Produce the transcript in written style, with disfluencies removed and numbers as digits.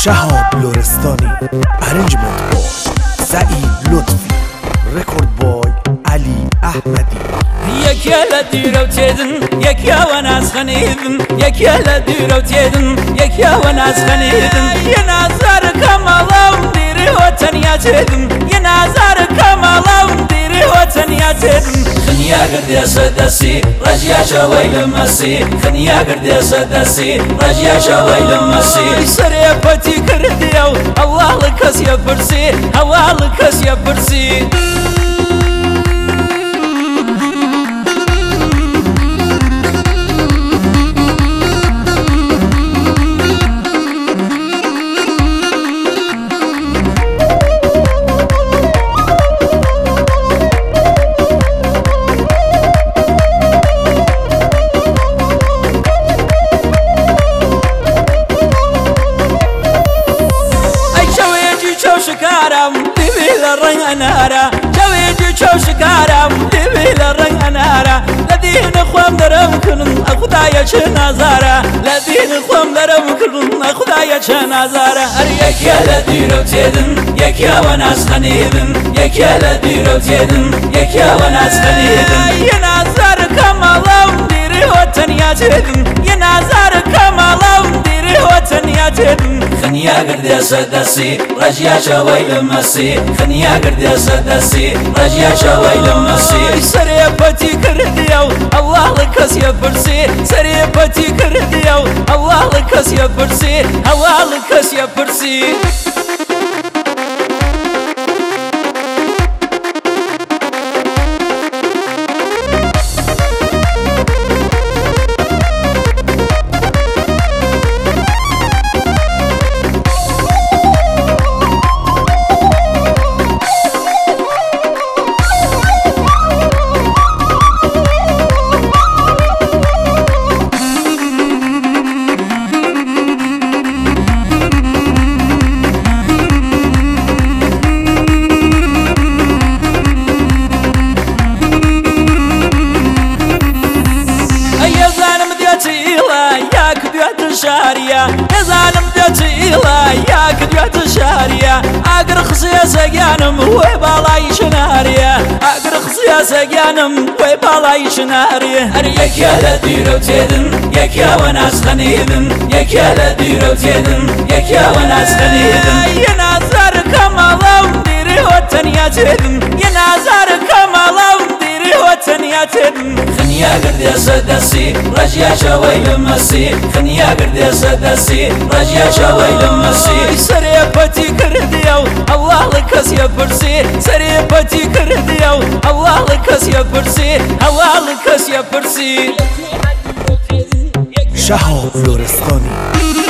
شهاب لورستانی ارنجمنت بوی سعید لطفی رکورد بوی علی احمدی یکیا لدیرو تیدن یکیا و ناز خنیدن یکیا لدیرو تیدن یکیا و ناز خنیدن یه نظر کمالم دیری و تنیا تیدن یه نظر کمالم دیری و تنیا تیدن خنیا گردی صدسی رجیا شوی لمسی خنیا گردی صدسی رجیا شوی لمسی سری پتی کردیو الله لکس یا برسی الله لکس یا برسی شكارم دبي للرن أنارا جويجي شو شكارم دبي للرن أنارا لدين خوام درم كنن أخدايا شنازارا لدين خوام درم كنن أخدايا شنازارا يكيا لديرو تيدن يكيا وناس خنيدن يكيا لديرو تيدن يكيا وناس خنيدن ينازار كمالم ديري وتنيا تيدن ينازار كمالم ديري وتنيا تيدن خنيا قردي صدسي رجيا شوي لمسي خنيا قردي صدسي رجيا شوي لمسي سري بتي كرديو الله لكس يا برسي سري بتي كرديو الله لكس يا برسي الله لكس يا برسي شاريا يزالم دتيلا يا كديات شاريا اقر خصيا سجانم وبالاي شناريا اقر خصيا سجانم وبالاي شناريا اريك يا لديرو تيدن يك يا وناس خنيدن يك يا لديرو تيدن يك يا وناس خنيدن يا نظر كمالم ديري وتنيا تيدن يا نظر كمالم ديري وتنيا تيدن خنيا قردي صدسي رجيا شوي لمسي خنيا قردي صدسي رجيا شوي لمسي سري بتي كرديو الله لكس يا برسي سري بتي كرديو الله لكس يا برسي الله لكس يا برسي شهاب لورستانی